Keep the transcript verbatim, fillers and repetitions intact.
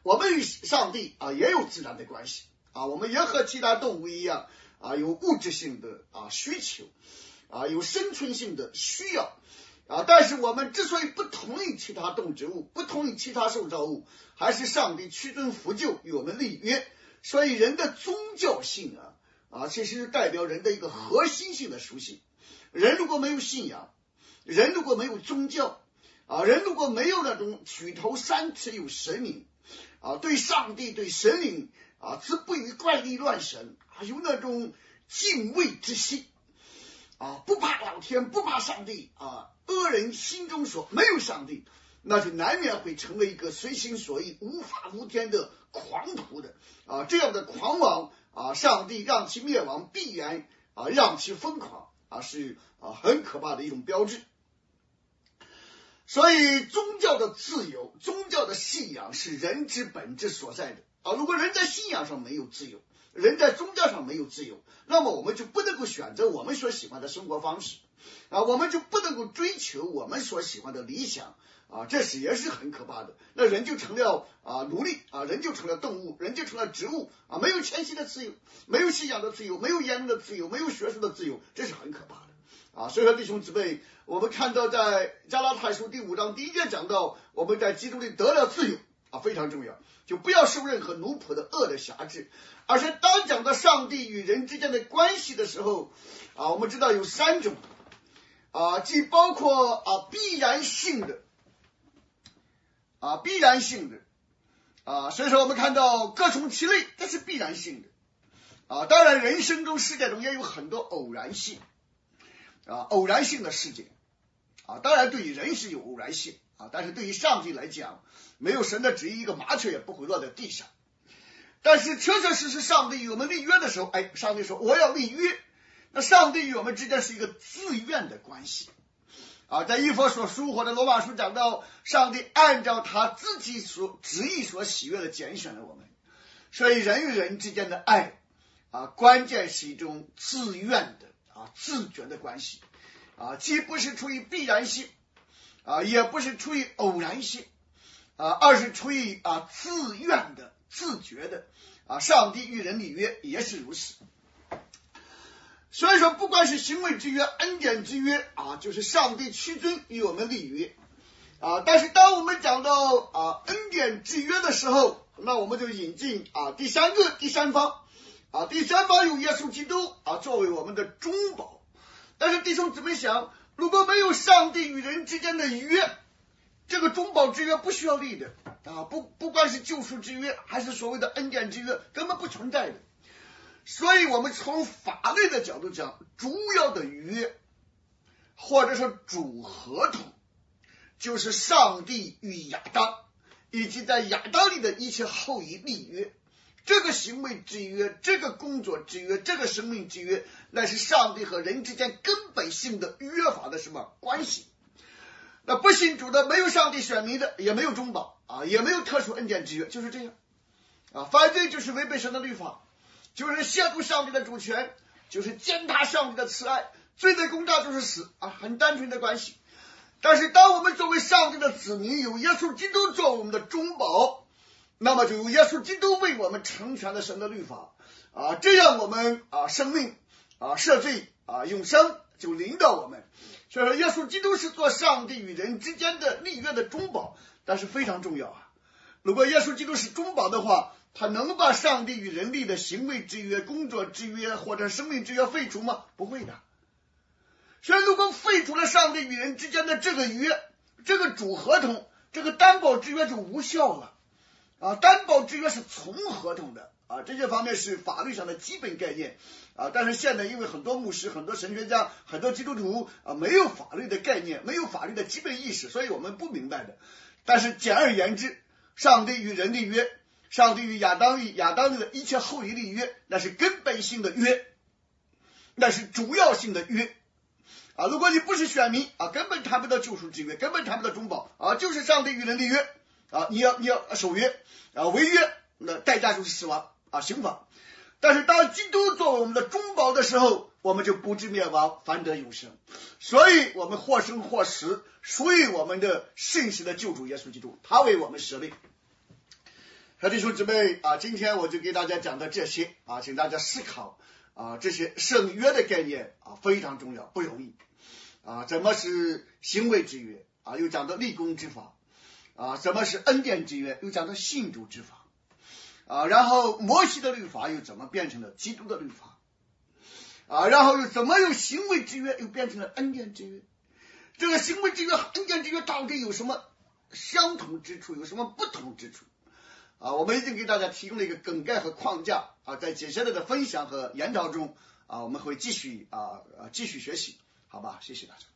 我们与上帝啊也有自然的关系啊，我们也和其他动物一样啊，有物质性的啊需求啊，有生存性的需要啊，但是我们之所以不同于其他动植物，不同于其他受造物，还是上帝屈尊扶救与我们立约。所以人的宗教性啊啊，其实是代表人的一个核心性的属性。人如果没有信仰，人如果没有宗教啊，人如果没有那种举头三尺有神明啊，对上帝对神灵啊，自不与怪力乱神啊，有那种敬畏之心啊，不怕老天，不怕上帝啊，恶人心中说没有上帝，那就难免会成为一个随心所欲、无法无天的狂徒的啊，这样的狂妄啊，上帝让其灭亡，必然啊让其疯狂啊，是啊很可怕的一种标志。所以宗教的自由，宗教的信仰是人之本质所在的啊。如果人在信仰上没有自由，人在宗教上没有自由，那么我们就不能够选择我们所喜欢的生活方式啊，我们就不能够追求我们所喜欢的理想啊，这是也是很可怕的。那人就成了啊奴隶啊，人就成了动物，人就成了植物啊，没有迁徙的自由，没有信仰的自由，没有言论的自由，没有学术的自由，这是很可怕的啊。所以说弟兄姊妹，我们看到在加拉太书第五章第一节讲到，我们在基督里得了自由啊，非常重要，就不要受任何奴仆的恶的辖制。而是当讲到上帝与人之间的关系的时候啊，我们知道有三种啊，既包括啊必然性的啊必然性的啊，所以说我们看到各从其类，这是必然性的啊。当然人生中世界中也有很多偶然性啊，偶然性的事件啊，当然对于人是有偶然性啊，但是对于上帝来讲，没有神的旨意，一个麻雀也不会落在地上。但是确确实实上帝与我们立约的时候，哎，上帝说我要立约，那上帝与我们之间是一个自愿的关系啊。在以弗所书或者罗马书讲到，上帝按照他自己所旨意所喜悦的拣选了我们，所以人与人之间的爱啊，关键是一种自愿的啊自觉的关系啊，既不是出于必然性啊，也不是出于偶然性啊，而是出于啊自愿的自觉的啊，上帝与人立约也是如此。所以说不管是行为之约、恩典之约啊，就是上帝屈尊与我们立约啊。但是当我们讲到啊恩典之约的时候，那我们就引进啊第三个第三方啊，第三方有耶稣基督啊作为我们的中保。但是弟兄姊妹想，如果没有上帝与人之间的约，这个中保之约不需要立的啊，不不管是救赎之约还是所谓的恩典之约，根本不存在的。所以我们从法律的角度讲，主要的约或者说主合同，就是上帝与亚当以及在亚当里的一切后裔立约。这个行为之约，这个工作之约，这个生命之约，那是上帝和人之间根本性的约法的什么关系。那不信主的，没有上帝选民的，也没有中保啊，也没有特殊恩典之约，就是这样啊。犯罪就是违背神的律法，就是亵渎上帝的主权，就是践踏上帝的慈爱，罪的公价就是死啊，很单纯的关系。但是当我们作为上帝的子民，有耶稣基督做我们的中保，那么就有耶稣基督为我们成全了神的律法啊，这样我们啊生命啊赦罪啊永生就临到我们。所以说耶稣基督是做上帝与人之间的立约的中保，但是非常重要啊。如果耶稣基督是中保的话，他能把上帝与人立的行为之约、工作之约或者生命之约废除吗？不会的。所以如果废除了上帝与人之间的这个约，这个主合同，这个担保之约就无效了啊。担保之约是从合同的啊，这些方面是法律上的基本概念啊。但是现在因为很多牧师、很多神学家、很多基督徒啊没有法律的概念，没有法律的基本意识，所以我们不明白的。但是简而言之，上帝与人立约，上帝与亚当立亚当的一切后裔立约，那是根本性的约，那是主要性的约啊。如果你不是选民啊，根本谈不到救赎之约，根本谈不到中保啊，就是上帝与人立约啊，你要你要守约啊，违约那代价就是死亡啊，刑罚。但是当基督作为我们的中保的时候，我们就不致灭亡，反得永生。所以我们或生或死，属于我们的信实的救主耶稣基督，他为我们舍命。 好，弟兄姊妹啊，今天我就给大家讲的这些啊，请大家思考啊，这些圣约的概念啊非常重要，不容易啊。什么是行为之约啊？又讲到立功之法啊。什么是恩典之约？又讲到信主之法啊。然后摩西的律法又怎么变成了基督的律法啊？然后又怎么用行为之约又变成了恩典之约？这个行为之约和恩典之约到底有什么相同之处，有什么不同之处啊？我们已经给大家提供了一个梗概和框架啊，在接下来的分享和研讨中啊，我们会继续啊啊继续学习，好吧？谢谢大家。